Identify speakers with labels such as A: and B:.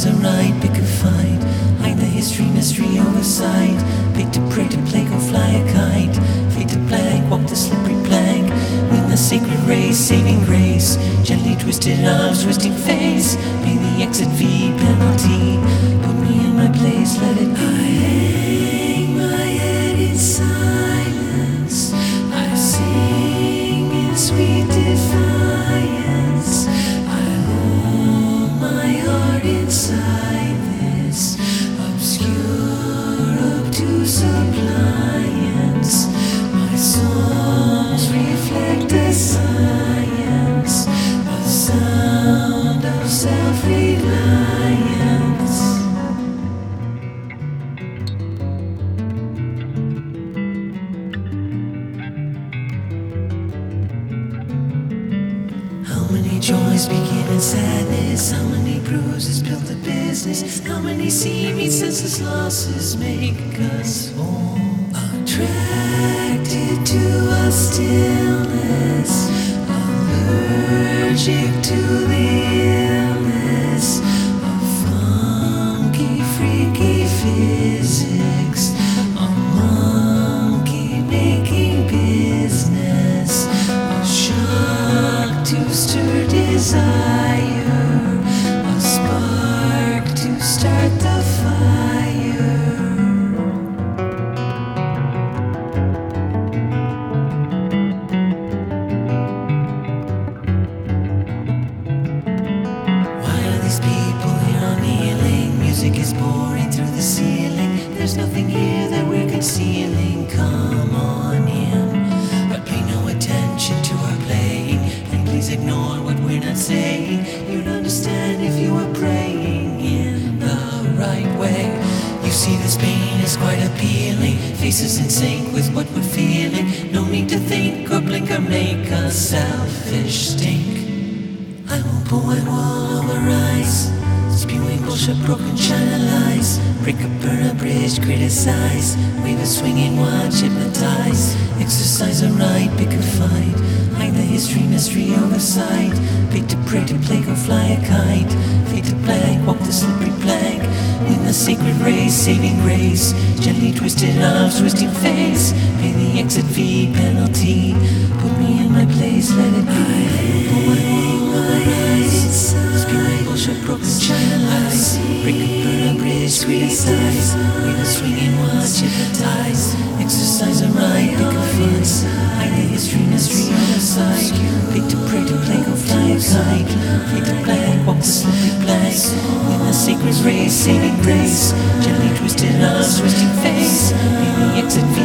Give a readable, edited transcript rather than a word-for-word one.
A: Exercise a right, pick a fight. Hide the history, mystery, oversight. Pick to prey to plague or fly a kite. Fade to blank, walk the slippery plank. Win the sacred race, saving grace. Gently twisted arms, twisting face. Pay the exit fee, penalty. Put me in my place, let it be. I hang my head in silence. I sing in sweet defiance. I hold my heart inside this obscure, obtuse appliance. My songs reflect the science, the sound of self-reliance. How many joys begin in sadness? How many bruises build the business? How many seeming senseless losses make us whole? Attracted to a stillness, allergic to the illness of funky, freaky physics, a monkey making business, a shock to stir desire, a spark to start the fire. These people here are kneeling. Music is pouring through the ceiling. There's nothing here that we're concealing. Come on in, but pay no attention to our playing, and please ignore what we're not saying. You'd understand if you were praying in the right way. You see, this pain is quite appealing. Faces in sync with what we're feeling. No need to think or blink or make a selfish stink. I won't pour my wall over ice, spewing bullshit, broken China lies. Break up, burn a bridge, criticize. Wave a swinging watch, hypnotize. Exercise a right, pick a fight. Hide the history, mystery, oversight. Pick to prey to plague or fly a kite. Fade to blank, walk the slippery plank. Win the sacred race, saving grace. Gently twisted arms, twisting face. Pay the exit fee, penalty. Put me in my place, let it be. Pull my wall over ice, spewing bullshit, broken China lies. Break up, burn a bridge, criticize. Wave a swinging watch, hypnotize. Exercise a right, pick a fight. Hide the history, mystery, oversight. Pick to prey to plague or fly a kite. Fade to blank, walk the slippery plank. Win the sacred race, saving grace. Gently twisted arms, twisting face. Pay the exit fee.